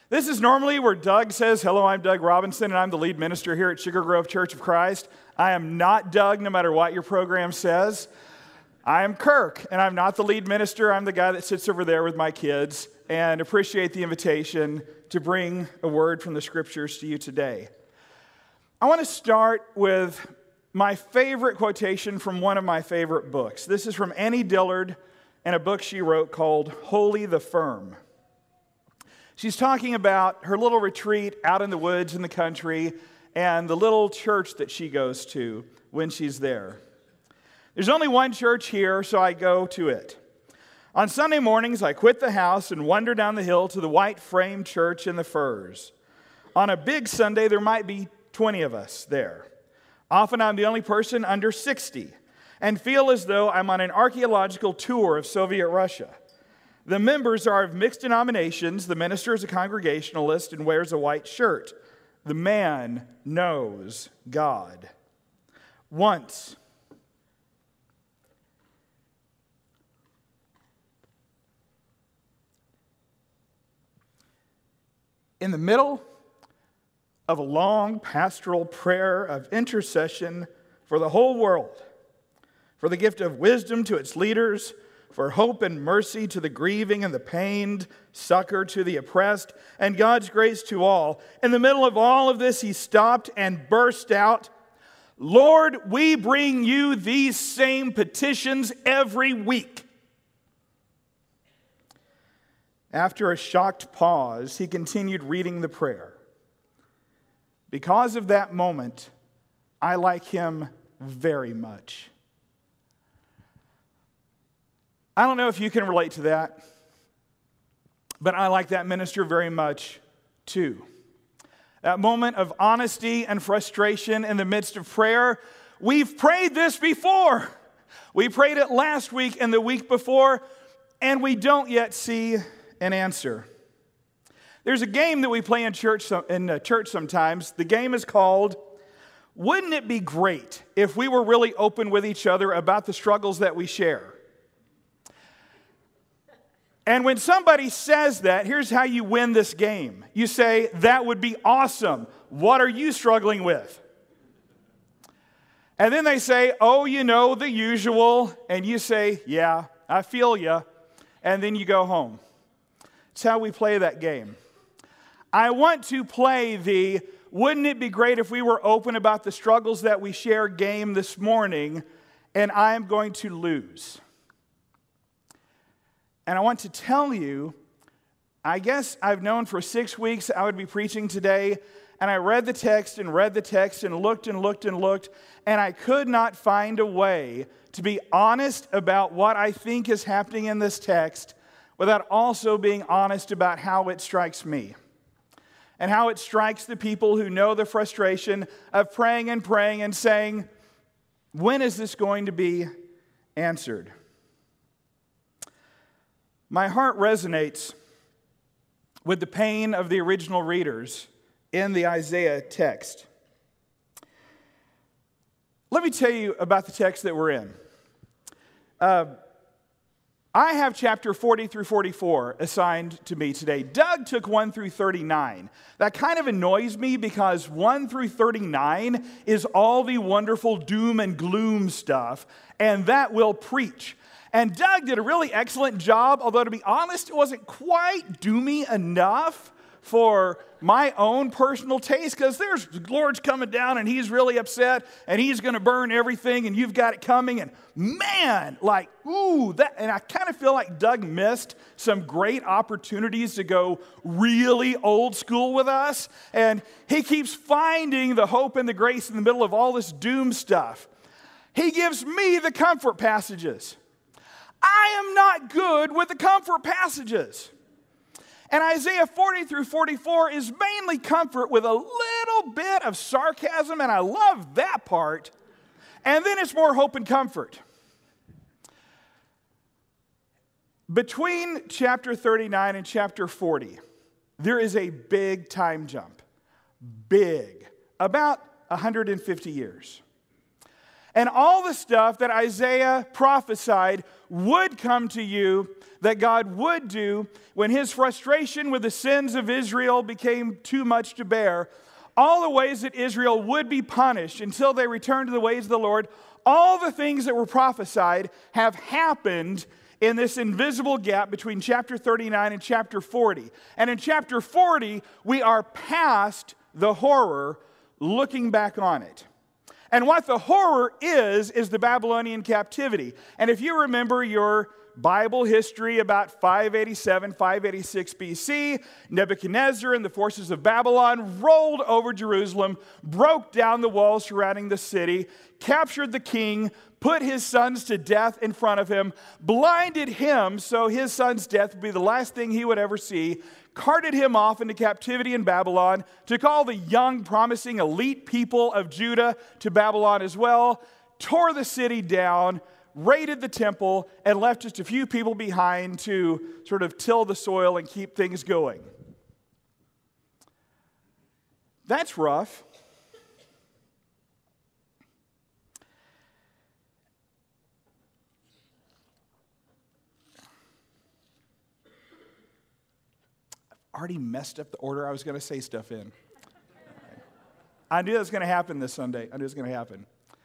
This is normally where Doug says, "Hello, I'm Doug Robinson, and I'm the lead minister here at Sugar Grove Church of Christ." I am not Doug, no matter what your program says. I am Kirk, and I'm not the lead minister. I'm the guy that sits over there with my kids, and appreciate the invitation to bring a word from the Scriptures to you today. I want to start with my favorite quotation from one of my favorite books. This is from Annie Dillard and a book she wrote called Holy the Firm. She's talking about her little retreat out in the woods in the country and the little church that she goes to when she's there. There's only one church here, so I go to it. On Sunday mornings, I quit the house and wander down the hill to the white frame church in the firs. On a big Sunday, there might be 20 of us there. Often I'm the only person under 60 and feel as though I'm on an archaeological tour of Soviet Russia. The members are of mixed denominations. The minister is a Congregationalist and wears a white shirt. The man knows God. Once, in the middle of a long pastoral prayer of intercession for the whole world, for the gift of wisdom to its leaders, for hope and mercy to the grieving and the pained, succor to the oppressed, and God's grace to all. In the middle of all of this, he stopped and burst out, "Lord, we bring you these same petitions every week." After a shocked pause, he continued reading the prayer. Because of that moment, I like him very much. I don't know if you can relate to that, but I like that minister very much too. That moment of honesty and frustration in the midst of prayer. We've prayed this before. We prayed it last week and the week before, and we don't yet see an answer. There's a game that we play in church sometimes. The game is called, "Wouldn't it be great if we were really open with each other about the struggles that we share?" And when somebody says that, here's how you win this game. You say, "That would be awesome. What are you struggling with?" And then they say, "Oh, you know, the usual." And you say, "Yeah, I feel ya." And then you go home. It's how we play that game. I want to play the "Wouldn't it be great if we were open about the struggles that we share" game this morning, and I am going to lose. And I want to tell you, I guess I've known for 6 weeks I would be preaching today, and I read the text and looked and looked and looked, and I could not find a way to be honest about what I think is happening in this text without also being honest about how it strikes me and how it strikes the people who know the frustration of praying and saying, "When is this going to be answered?" My heart resonates with the pain of the original readers in the Isaiah text. Let me tell you about the text that we're in. I have chapter 40 through 44 assigned to me today. Doug took 1 through 39. That kind of annoys me because 1 through 39 is all the wonderful doom and gloom stuff, and that will preach. And Doug did a really excellent job, although to be honest, it wasn't quite doomy enough for my own personal taste, because there's the Lord's coming down and he's really upset and he's going to burn everything and you've got it coming, and man, like, ooh, that, and I kind of feel like Doug missed some great opportunities to go really old school with us, and he keeps finding the hope and the grace in the middle of all this doom stuff. He gives me the comfort passages. I am not good with the comfort passages. And Isaiah 40 through 44 is mainly comfort with a little bit of sarcasm, and I love that part. And then it's more hope and comfort. Between chapter 39 and chapter 40, there is a big time jump. Big. About 150 years. and all the stuff that Isaiah prophesied would come to you, that God would do when his frustration with the sins of Israel became too much to bear, all the ways that Israel would be punished until they returned to the ways of the Lord, all the things that were prophesied have happened in this invisible gap between chapter 39 and chapter 40. And in chapter 40, we are past the horror, looking back on it. And what the horror is the Babylonian captivity. And if you remember your Bible history about 587, 586 BC, Nebuchadnezzar and the forces of Babylon rolled over Jerusalem, broke down the walls surrounding the city, captured the king, put his sons to death in front of him, blinded him so his son's death would be the last thing he would ever see, carted him off into captivity in Babylon, took all the young, promising, elite people of Judah to Babylon as well, tore the city down, raided the temple, and left just a few people behind to sort of till the soil and keep things going. That's rough. I've already messed up the order I was going to say stuff in. I knew that was going to happen this Sunday. I knew it was going to happen.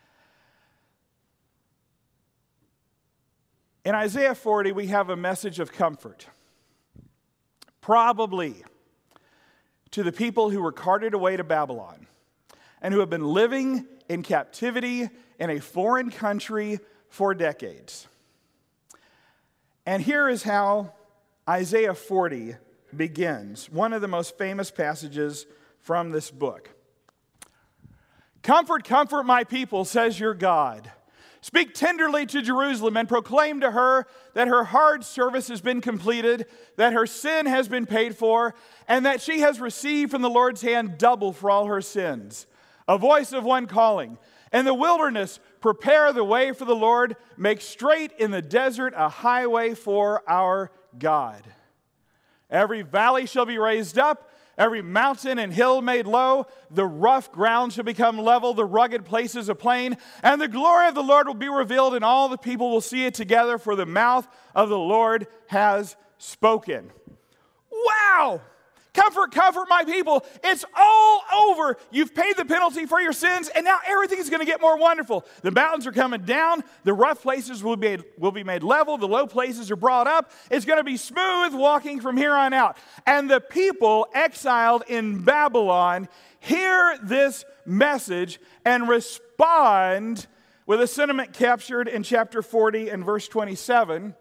In Isaiah 40, we have a message of comfort. Probably to the people who were carted away to Babylon and who have been living in captivity in a foreign country for decades. And here is how Isaiah 40 begins, one of the most famous passages from this book. "Comfort, comfort my people, says your God. Speak tenderly to Jerusalem and proclaim to her that her hard service has been completed, that her sin has been paid for, and that she has received from the Lord's hand double for all her sins. A voice of one calling, in the wilderness, prepare the way for the Lord, make straight in the desert a highway for our God. Every valley shall be raised up, every mountain and hill made low. The rough ground shall become level, the rugged places a plain. And the glory of the Lord will be revealed, and all the people will see it together, for the mouth of the Lord has spoken." Wow! Comfort, comfort my people. It's all over. You've paid the penalty for your sins, and now everything is going to get more wonderful. The mountains are coming down. The rough places will be made level. The low places are brought up. It's going to be smooth walking from here on out. And the people exiled in Babylon hear this message and respond with a sentiment captured in chapter 40 and verse 27.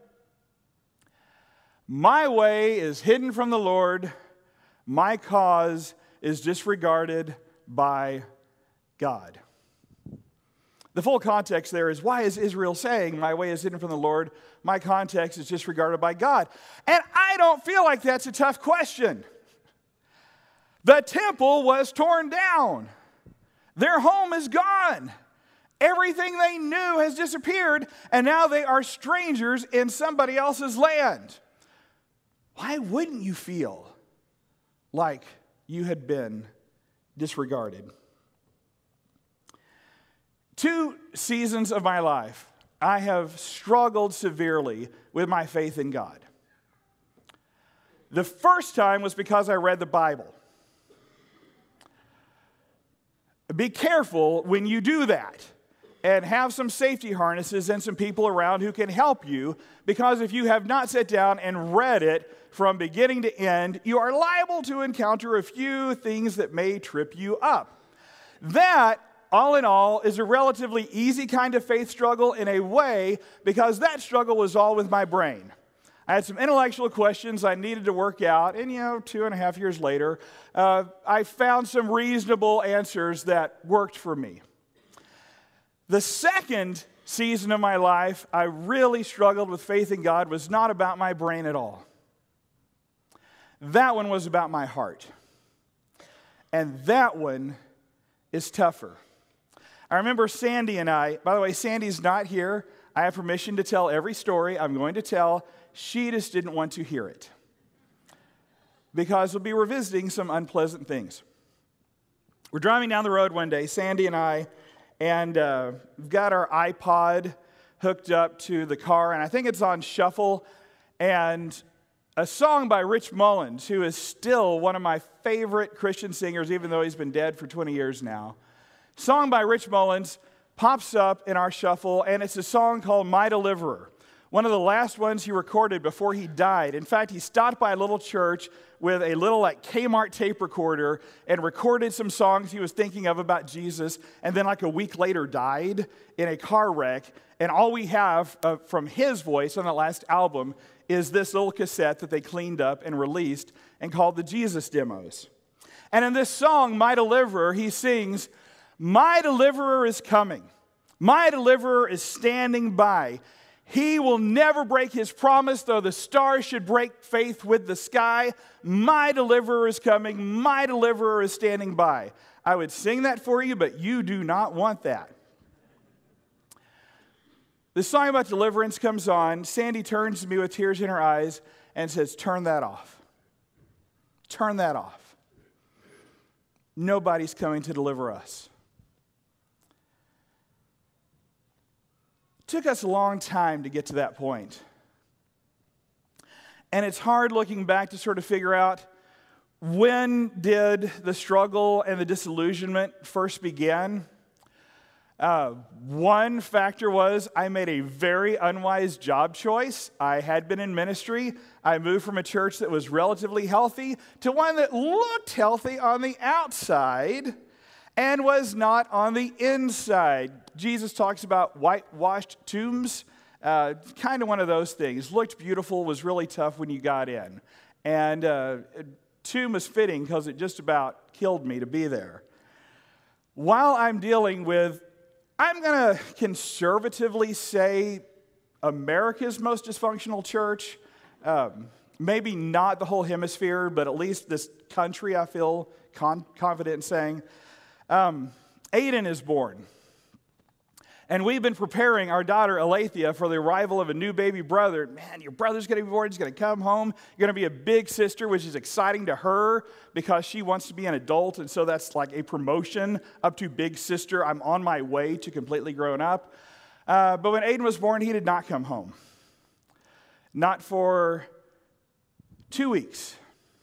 "My way is hidden from the Lord. My cause is disregarded by God." The full context there is, why is Israel saying, "My way is hidden from the Lord, my context is disregarded by God"? And I don't feel like that's a tough question. The temple was torn down. Their home is gone. Everything they knew has disappeared, and now they are strangers in somebody else's land. Why wouldn't you feel like you had been disregarded? 2 seasons of my life, I have struggled severely with my faith in God. The first time was because I read the Bible. Be careful when you do that, and have some safety harnesses and some people around who can help you, because if you have not sat down and read it from beginning to end, you are liable to encounter a few things that may trip you up. That, all in all, is a relatively easy kind of faith struggle in a way, because that struggle was all with my brain. I had some intellectual questions I needed to work out, and 2.5 years later, I found some reasonable answers that worked for me. The second season of my life, I really struggled with faith in God, was not about my brain at all. That one was about my heart. And that one is tougher. I remember Sandy and I, by the way, Sandy's not here. I have permission to tell every story I'm going to tell. She just didn't want to hear it, because we'll be revisiting some unpleasant things. We're driving down the road one day, Sandy and I, And we've got our iPod hooked up to the car, and I think it's on shuffle. And a song by Rich Mullins, who is still one of my favorite Christian singers, even though he's been dead for 20 years now. Song by Rich Mullins pops up in our shuffle, and it's a song called My Deliverer, one of the last ones he recorded before he died. In fact, he stopped by a little church with a little Kmart tape recorder and recorded some songs he was thinking of about Jesus, and then a week later died in a car wreck. And all we have from his voice on that last album is this little cassette that they cleaned up and released and called the Jesus Demos. And in this song, My Deliverer, he sings, "My deliverer is coming. My deliverer is standing by. He will never break his promise, though the stars should break faith with the sky. My deliverer is coming. My deliverer is standing by." I would sing that for you, but you do not want that. The song about deliverance comes on. Sandy turns to me with tears in her eyes and says, "Turn that off. Turn that off. Nobody's coming to deliver us." It took us a long time to get to that point. And it's hard looking back to sort of figure out, when did the struggle and the disillusionment first begin? One factor was I made a very unwise job choice. I had been in ministry. I moved from a church that was relatively healthy to one that looked healthy on the outside and was not on the inside. Jesus talks about whitewashed tombs, kind of one of those things. Looked beautiful, was really tough when you got in. And a tomb was fitting because it just about killed me to be there. While I'm dealing with, I'm going to conservatively say, America's most dysfunctional church, maybe not the whole hemisphere, but at least this country, I feel confident in saying, Aiden is born. And we've been preparing our daughter, Alethea, for the arrival of a new baby brother. Man, your brother's going to be born. He's going to come home. You're going to be a big sister, which is exciting to her because she wants to be an adult. And so that's like a promotion up to big sister. I'm on my way to completely grown up. But when Aiden was born, he did not come home. Not for 2 weeks.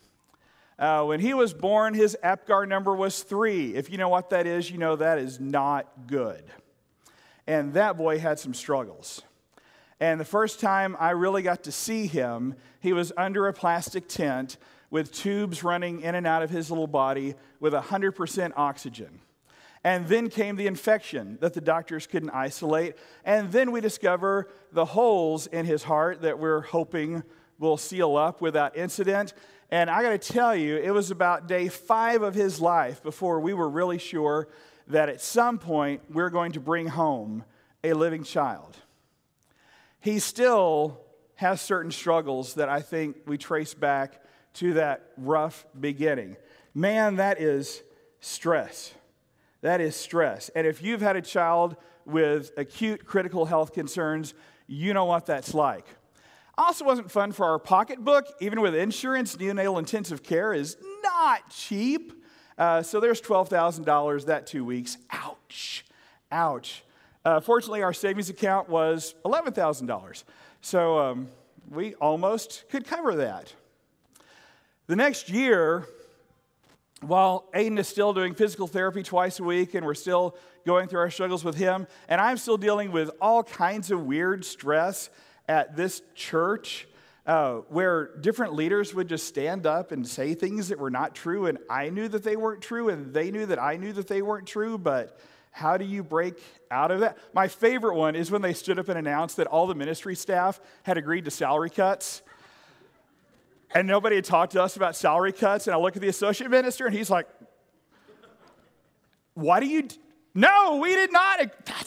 When he was born, his APGAR number was 3. If you know what that is, you know that is not good. And that boy had some struggles. And the first time I really got to see him, he was under a plastic tent with tubes running in and out of his little body with 100% oxygen. And then came the infection that the doctors couldn't isolate. And then we discover the holes in his heart that we're hoping will seal up without incident. And I got to tell you, it was about day 5 of his life before we were really sure that at some point we're going to bring home a living child. He still has certain struggles that I think we trace back to that rough beginning. Man, that is stress. That is stress. And if you've had a child with acute critical health concerns, you know what that's like. Also wasn't fun for our pocketbook. Even with insurance, neonatal intensive care is not cheap. So there's $12,000 that 2 weeks. Ouch. Ouch. Fortunately, our savings account was $11,000. So we almost could cover that. The next year, while Aiden is still doing physical therapy twice a week and we're still going through our struggles with him, and I'm still dealing with all kinds of weird stress at this church, where different leaders would just stand up and say things that were not true, and I knew that they weren't true, and they knew that I knew that they weren't true, but how do you break out of that? My favorite one is when they stood up and announced that all the ministry staff had agreed to salary cuts, and nobody had talked to us about salary cuts, and I look at the associate minister, and he's like, "Why do you... No, we did not.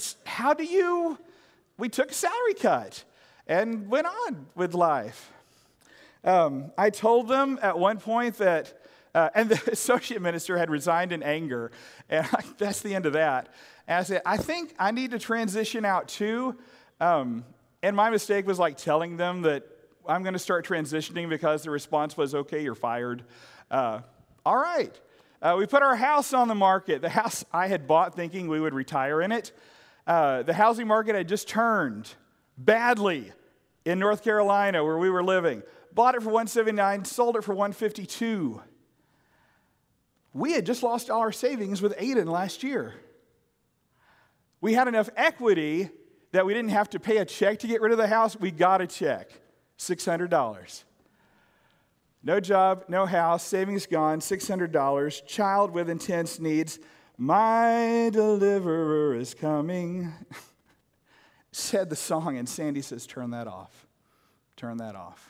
We took a salary cut and went on with life." I told them at one point that, and the associate minister had resigned in anger, and that's the end of that. And I said, "I think I need to transition out too." And my mistake was telling them that I'm going to start transitioning because the response was, "Okay, you're fired." All right. We put our house on the market. The house I had bought thinking we would retire in it. The housing market had just turned badly in North Carolina where we were living. Bought it for $179, sold it for $152. We had just lost all our savings with Aiden last year. We had enough equity that we didn't have to pay a check to get rid of the house. We got a check, $600. No job, no house, savings gone, $600. Child with intense needs. My deliverer is coming. Said the song, and Sandy says, turn that off. Turn that off.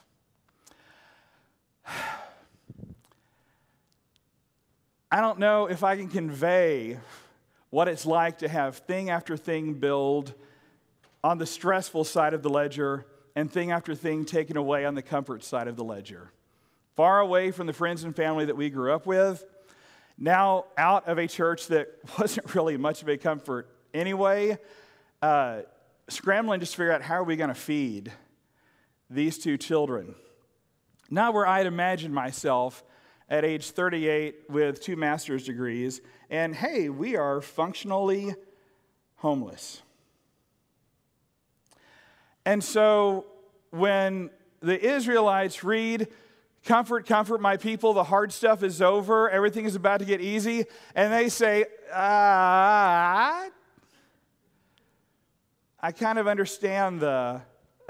I don't know if I can convey what it's like to have thing after thing build on the stressful side of the ledger and thing after thing taken away on the comfort side of the ledger. Far away from the friends and family that we grew up with, now out of a church that wasn't really much of a comfort anyway, scrambling just to figure out how are we going to feed these two children. Not where I'd imagine myself at age 38 with 2 master's degrees, and hey, we are functionally homeless. And so when the Israelites read, comfort, comfort my people, the hard stuff is over, everything is about to get easy, and they say, I kind of understand the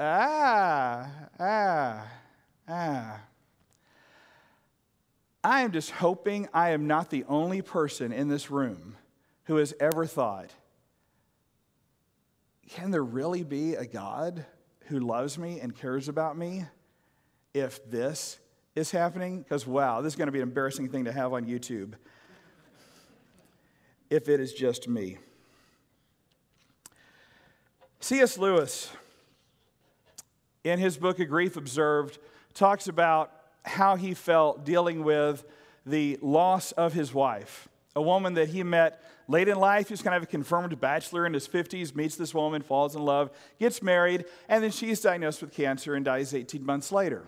I am just hoping I am not the only person in this room who has ever thought, can there really be a God who loves me and cares about me if this is happening? Because, wow, this is going to be an embarrassing thing to have on YouTube if it is just me. C.S. Lewis, in his book, A Grief Observed, talks about how he felt dealing with the loss of his wife, a woman that he met late in life. He was kind of a confirmed bachelor in his 50s, meets this woman, falls in love, gets married, and then she's diagnosed with cancer and dies 18 months later.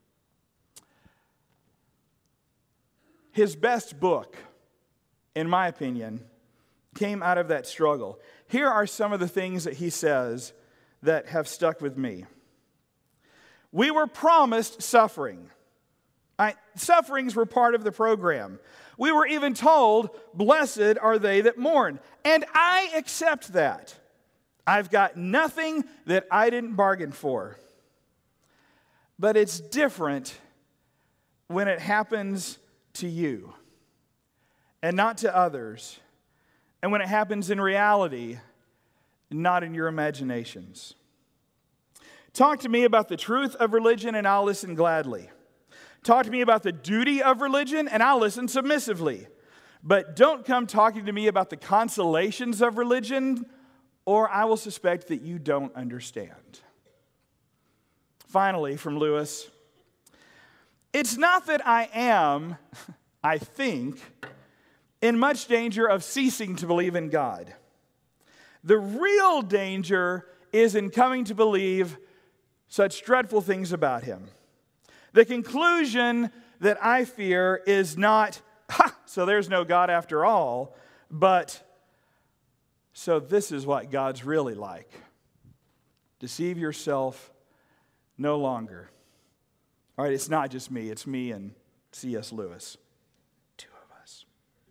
His best book, in my opinion, came out of that struggle. Here are some of the things that he says that have stuck with me. We were promised suffering. Sufferings were part of the program. We were even told, blessed are they that mourn. And I accept that. I've got nothing that I didn't bargain for. But it's different when it happens to you and not to others. And when it happens in reality, not in your imaginations. Talk to me about the truth of religion and I'll listen gladly. Talk to me about the duty of religion, and I'll listen submissively. But don't come talking to me about the consolations of religion, or I will suspect that you don't understand. Finally, from Lewis, it's not that I am, I think, in much danger of ceasing to believe in God. The real danger is in coming to believe such dreadful things about Him. The conclusion that I fear is not, so there's no God after all, but so this is what God's really like. Deceive yourself no longer. All right, it's not just me, it's me and C.S. Lewis. 2 of us.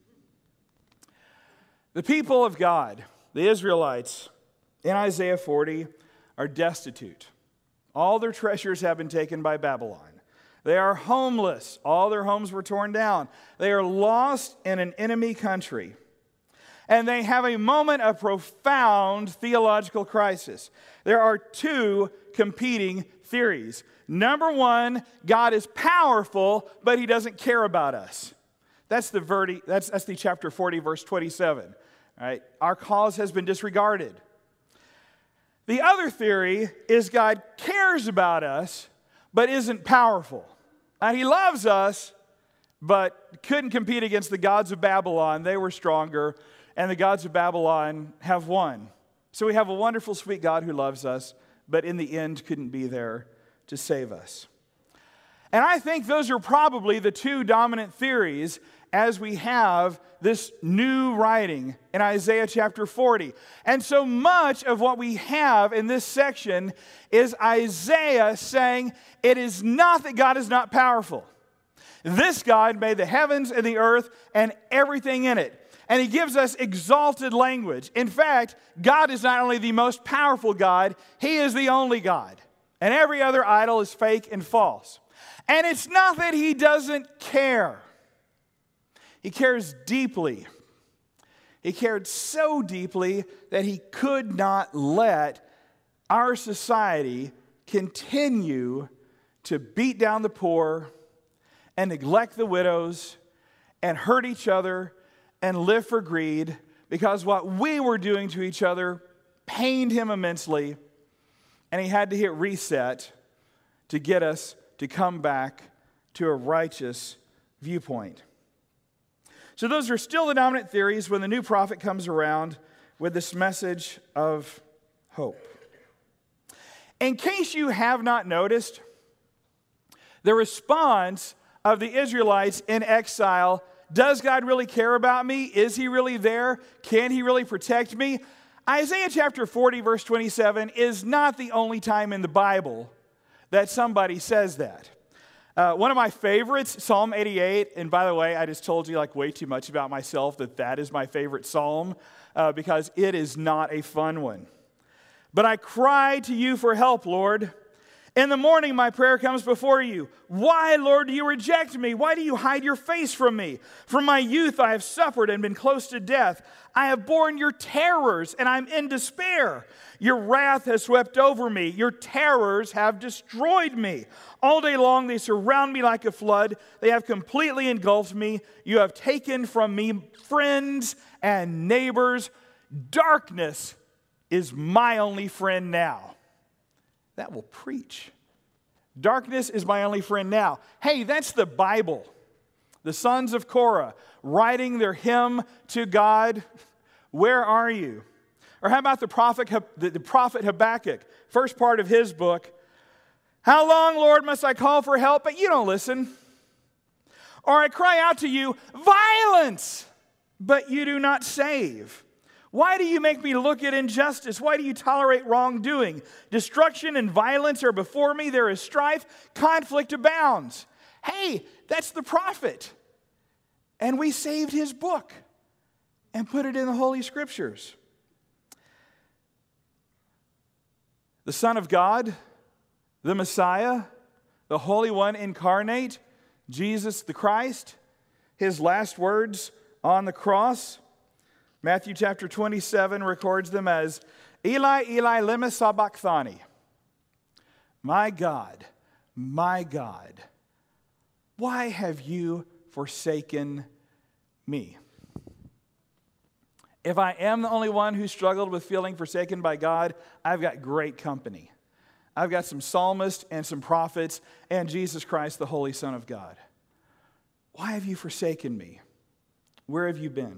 The people of God, the Israelites, in Isaiah 40, are destitute. All their treasures have been taken by Babylon. They are homeless. All their homes were torn down. They are lost in an enemy country. And they have a moment of profound theological crisis. There are 2 competing theories. Number 1, God is powerful, but He doesn't care about us. That's the chapter 40, verse 27. All right? Our cause has been disregarded. The other theory is God cares about us, but isn't powerful. And He loves us, but couldn't compete against the gods of Babylon. They were stronger, and the gods of Babylon have won. So we have a wonderful, sweet God who loves us, but in the end couldn't be there to save us. And I think those are probably the two dominant theories as we have this new writing in Isaiah chapter 40. And so much of what we have in this section is Isaiah saying it is not that God is not powerful. This God made the heavens and the earth and everything in it. And he gives us exalted language. In fact, God is not only the most powerful God, he is the only God. And every other idol is fake and false. And it's not that he doesn't care. He cares deeply. He cared so deeply that he could not let our society continue to beat down the poor and neglect the widows and hurt each other and live for greed, because what we were doing to each other pained him immensely, and he had to hit reset to get us to come back to a righteous viewpoint. So those are still the dominant theories when the new prophet comes around with this message of hope. In case you have not noticed, the response of the Israelites in exile, does God really care about me? Is he really there? Can he really protect me? Isaiah chapter 40, verse 27 is not the only time in the Bible that somebody says that. One of my favorites, Psalm 88, and by the way, I just told you way too much about myself that is my favorite psalm because it is not a fun one. But I cry to you for help, Lord. In the morning, my prayer comes before you. Why, Lord, do you reject me? Why do you hide your face from me? From my youth, I have suffered and been close to death. I have borne your terrors, and I'm in despair. Your wrath has swept over me. Your terrors have destroyed me. All day long, they surround me like a flood. They have completely engulfed me. You have taken from me friends and neighbors. Darkness is my only friend now. That will preach. Darkness is my only friend now. Hey, that's the Bible. The sons of Korah writing their hymn to God. Where are you? Or how about the prophet Habakkuk, first part of his book? How long, Lord, must I call for help, but you don't listen? Or I cry out to you, violence, but you do not save. Why do you make me look at injustice? Why do you tolerate wrongdoing? Destruction and violence are before me. There is strife. Conflict abounds. Hey, that's the prophet. And we saved his book and put it in the Holy Scriptures. The Son of God, the Messiah, the Holy One incarnate, Jesus the Christ, his last words on the cross, Matthew chapter 27 records them as, Eli, Eli, lema sabachthani. My God, why have you forsaken me? If I am the only one who struggled with feeling forsaken by God, I've got great company. I've got some psalmists and some prophets and Jesus Christ, the Holy Son of God. Why have you forsaken me? Where have you been?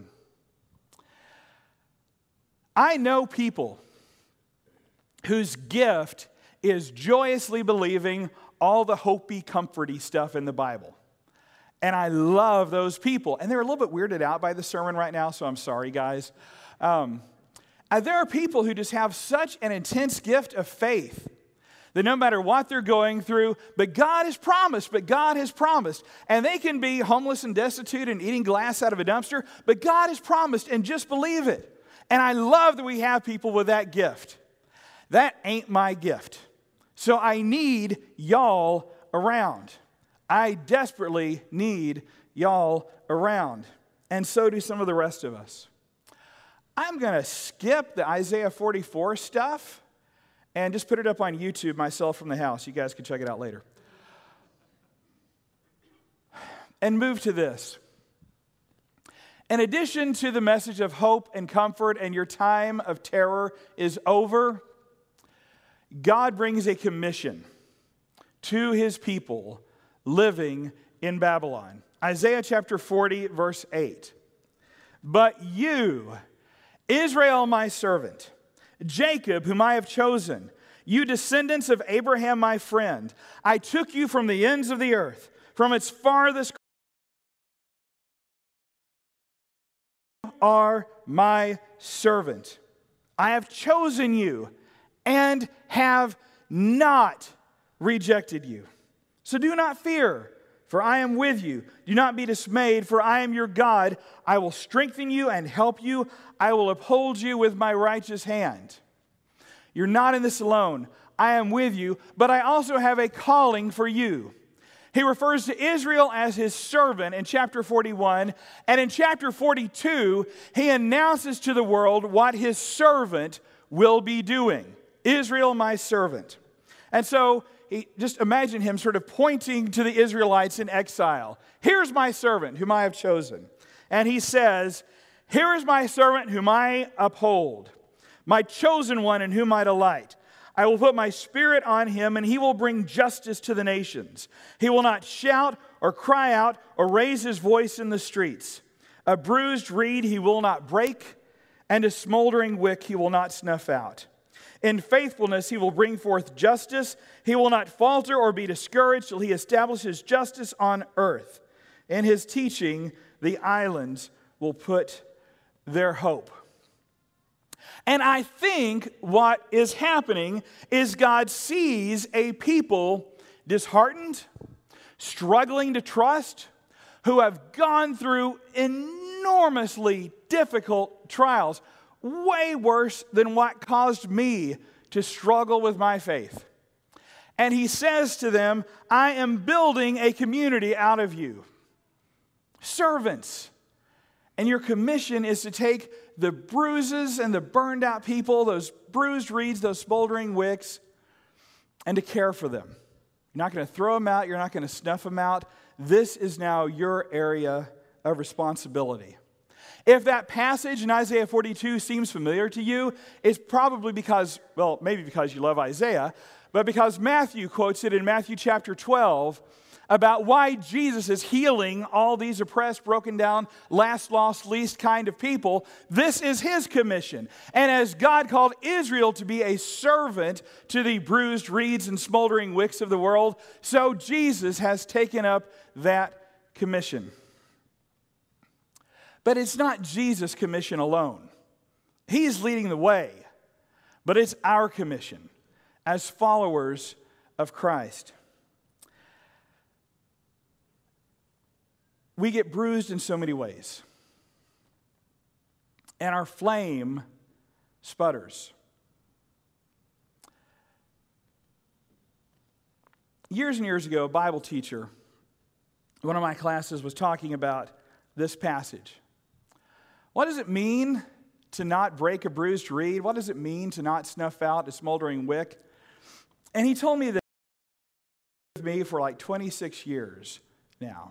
I know people whose gift is joyously believing all the hopey, comforty stuff in the Bible. And I love those people. And they're a little bit weirded out by the sermon right now, so I'm sorry, guys. There are people who just have such an intense gift of faith that no matter what they're going through, but God has promised. And they can be homeless and destitute and eating glass out of a dumpster, but God has promised, and just believe it. And I love that we have people with that gift. That ain't my gift. So I need y'all around. I desperately need y'all around. And so do some of the rest of us. I'm going to skip the Isaiah 44 stuff and just put it up on YouTube myself from the house. You guys can check it out later. And move to this. In addition to the message of hope and comfort and your time of terror is over, God brings a commission to his people living in Babylon. Isaiah chapter 40, verse 8. But you, Israel my servant, Jacob whom I have chosen, You descendants of Abraham, my friend, I took you from the ends of the earth, from its farthest are my servant. I have chosen you and have not rejected you. So do not fear, for I am with you. Do not be dismayed, for I am your God. I will strengthen you and help you. I will uphold you with my righteous hand. You're not in this alone. I am with you, but I also have a calling for you. He refers to Israel as his servant in chapter 41, and in chapter 42, he announces to the world what his servant will be doing. Israel, my servant. And so, just imagine him sort of pointing to the Israelites in exile. Here's my servant whom I have chosen. And he says, here is my servant whom I uphold, my chosen one in whom I delight. I will put my spirit on him, and he will bring justice to the nations. He will not shout or cry out or raise his voice in the streets. A bruised reed he will not break, and a smoldering wick he will not snuff out. In faithfulness he will bring forth justice. He will not falter or be discouraged till he establishes justice on earth. In his teaching, the islands will put their hope. And I think what is happening is God sees a people disheartened, struggling to trust, who have gone through enormously difficult trials, way worse than what caused me to struggle with my faith. And he says to them, I am building a community out of you, servants. And your commission is to take the bruises and the burned out people, those bruised reeds, those smoldering wicks, and to care for them. You're not going to throw them out. You're not going to snuff them out. This is now your area of responsibility. If that passage in Isaiah 42 seems familiar to you, it's probably because, well, maybe because you love Isaiah, but because Matthew quotes it in Matthew chapter 12 about why Jesus is healing all these oppressed, broken down, last, lost, least kind of people. This is his commission. And as God called Israel to be a servant to the bruised reeds and smoldering wicks of the world, so Jesus has taken up that commission. But it's not Jesus' commission alone. He's leading the way, but it's our commission as followers of Christ. We get bruised in so many ways, and our flame sputters. Years and years ago, a Bible teacher, one of my classes, was talking about this passage. What does it mean to not break a bruised reed? What does it mean to not snuff out a smoldering wick? And he told me that with me for like 26 years now.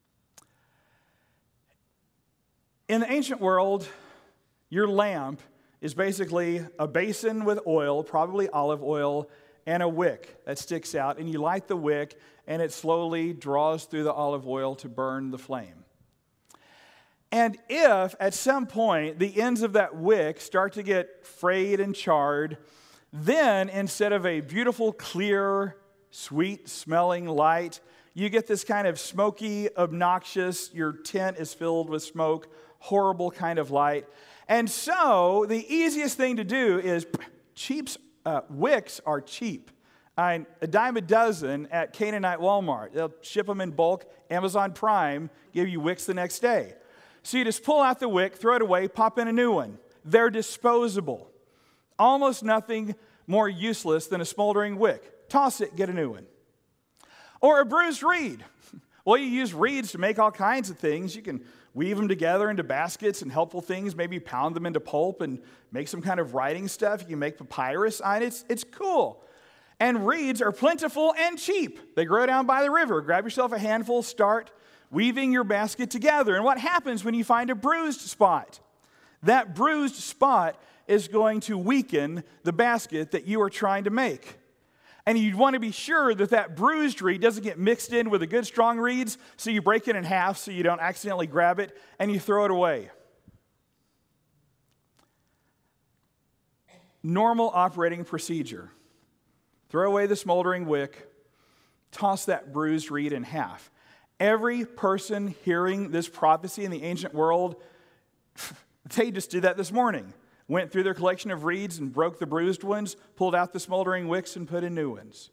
In the ancient world, your lamp is basically a basin with oil, probably olive oil, and a wick that sticks out. And you light the wick, and it slowly draws through the olive oil to burn the flame. And if at some point the ends of that wick start to get frayed and charred, then instead of a beautiful, clear, sweet-smelling light, you get this kind of smoky, obnoxious, your tent is filled with smoke, horrible kind of light. And so the easiest thing to do is wicks are cheap. A dime a dozen at Canaanite Walmart. They'll ship them in bulk. Amazon Prime give you wicks the next day. So you just pull out the wick, throw it away, pop in a new one. They're disposable. Almost nothing more useless than a smoldering wick. Toss it, get a new one. Or a bruised reed. Well, you use reeds to make all kinds of things. You can weave them together into baskets and helpful things, maybe pound them into pulp and make some kind of writing stuff. You can make papyrus on it. It's cool. And reeds are plentiful and cheap. They grow down by the river. Grab yourself a handful, start weaving your basket together. And what happens when you find a bruised spot? That bruised spot is going to weaken the basket that you are trying to make. And you'd want to be sure that that bruised reed doesn't get mixed in with the good strong reeds, so you break it in half so you don't accidentally grab it, and you throw it away. Normal operating procedure. throw away the smoldering wick, toss that bruised reed in half. Every person hearing this prophecy in the ancient world, they just did that this morning. Went through their collection of reeds and broke the bruised ones, pulled out the smoldering wicks and put in new ones.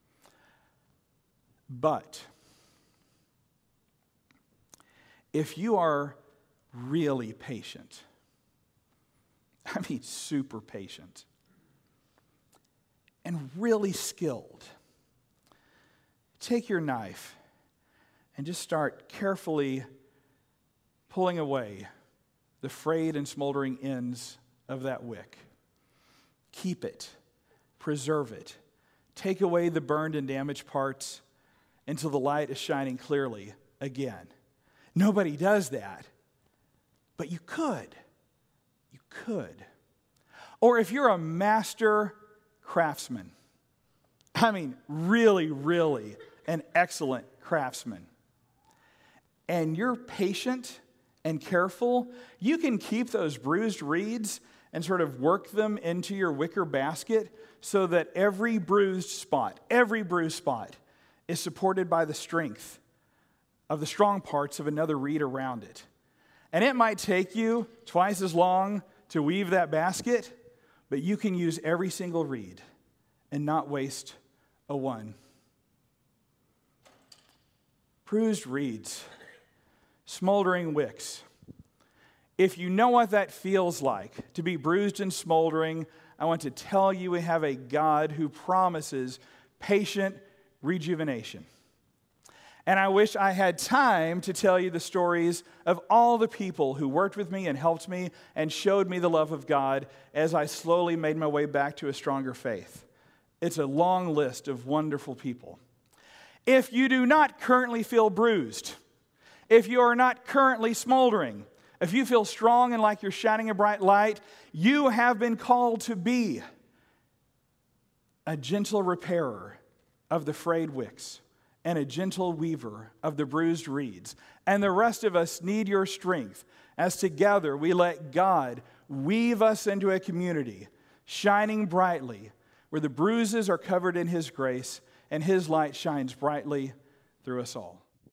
But if you are really patient, I mean super patient, and really skilled, take your knife and just start carefully pulling away the frayed and smoldering ends of that wick. Keep it, preserve it, take away the burned and damaged parts until the light is shining clearly again. Nobody does that, but you could. You could. Or if you're a master craftsman, I mean really, really an excellent craftsman, and you're patient and careful, you can keep those bruised reeds and sort of work them into your wicker basket so that every bruised spot is supported by the strength of the strong parts of another reed around it. And it might take you twice as long to weave that basket, but you can use every single reed and not waste a one. Bruised reeds, smoldering wicks. If you know what that feels like, to be bruised and smoldering, I want to tell you we have a God who promises patient rejuvenation. And I wish I had time to tell you the stories of all the people who worked with me and helped me and showed me the love of God as I slowly made my way back to a stronger faith. It's a long list of wonderful people. If you do not currently feel bruised, if you are not currently smoldering, if you feel strong and like you're shining a bright light, you have been called to be a gentle repairer of the frayed wicks and a gentle weaver of the bruised reeds. And the rest of us need your strength as together we let God weave us into a community shining brightly where the bruises are covered in His grace and His light shines brightly through us all.